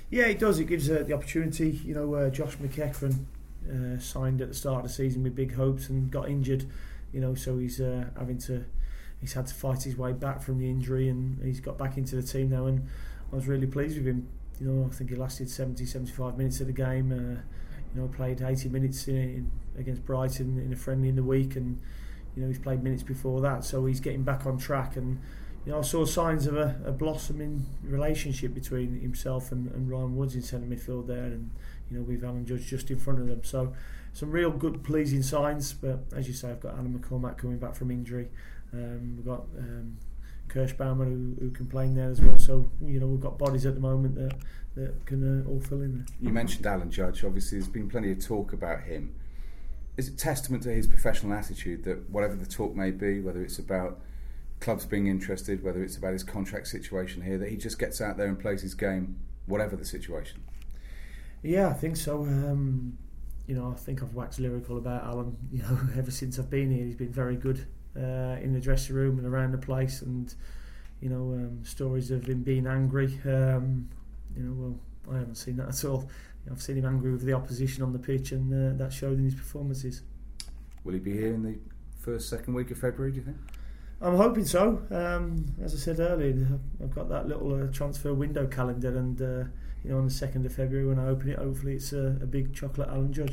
Yeah, it does. It gives the opportunity. Josh McEachran signed at the start of the season with big hopes and got injured. So he's had to fight his way back from the injury, and he's got back into the team now. And I was really pleased with him. I think he lasted 75 minutes of the game. Played 80 minutes against Brighton in a friendly in the week, and he's played minutes before that. So he's getting back on track, and I saw signs of a blossoming relationship between himself and Ryan Woods in centre midfield there, and with Alan Judge just in front of them. So some real good, pleasing signs. But as you say, I've got Alan McCormack coming back from injury. We've got Kirschbaumer who can play in there as well. So we've got bodies at the moment that can all fill in there. You mentioned Alan Judge. Obviously, there's been plenty of talk about him. Is it testament to his professional attitude that whatever the talk may be, whether it's about clubs being interested, whether it's about his contract situation here, that he just gets out there and plays his game, whatever the situation? Yeah, I think so. I think I've waxed lyrical about Alan. Ever since I've been here, he's been very good in the dressing room and around the place, and stories of him being angry. Well, I haven't seen that at all. I've seen him angry with the opposition on the pitch, and that showed in his performances. Will he be here in the second week of February, do you think? I'm hoping so. As I said earlier, I've got that little transfer window calendar, and on the 2nd of February when I open it, hopefully it's a big chocolate Alan Judge.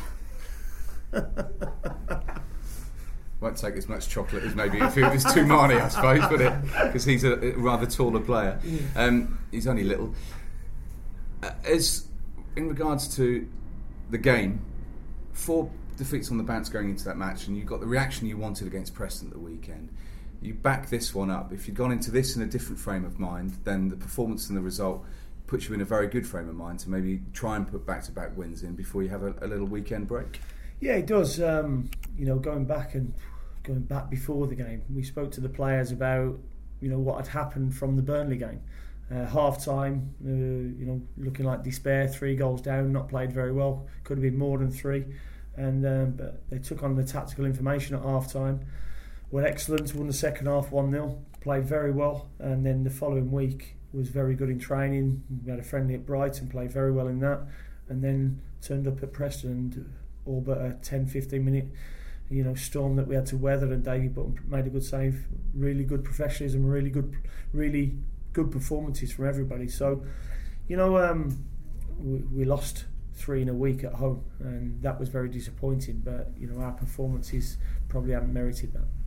Won't take as much chocolate as maybe if it was Toumani, I suppose, would it? Because he's a rather taller player. He's only little. As in regards to the game, 4 defeats on the bounce going into that match, and you got the reaction you wanted against Preston at the weekend. You back this one up. If you'd gone into this in a different frame of mind, then the performance and the result puts you in a very good frame of mind to maybe try and put back-to-back wins in before you have a little weekend break. Yeah, it does. Going back before the game, we spoke to the players about what had happened from the Burnley game. Half time, looking like despair, 3 goals down, not played very well. Could have been more than 3. And but they took on the tactical information at half time, were excellent, won the second half 1-0, played very well, and then the following week was very good in training. We had a friendly at Brighton, played very well in that, and then turned up at Preston and all but a 10-15 minute storm that we had to weather, and Davey Button made a good save. Really good professionalism, really good performances from everybody. So we lost 3 in a week at home, and that was very disappointing, but our performances probably haven't merited that.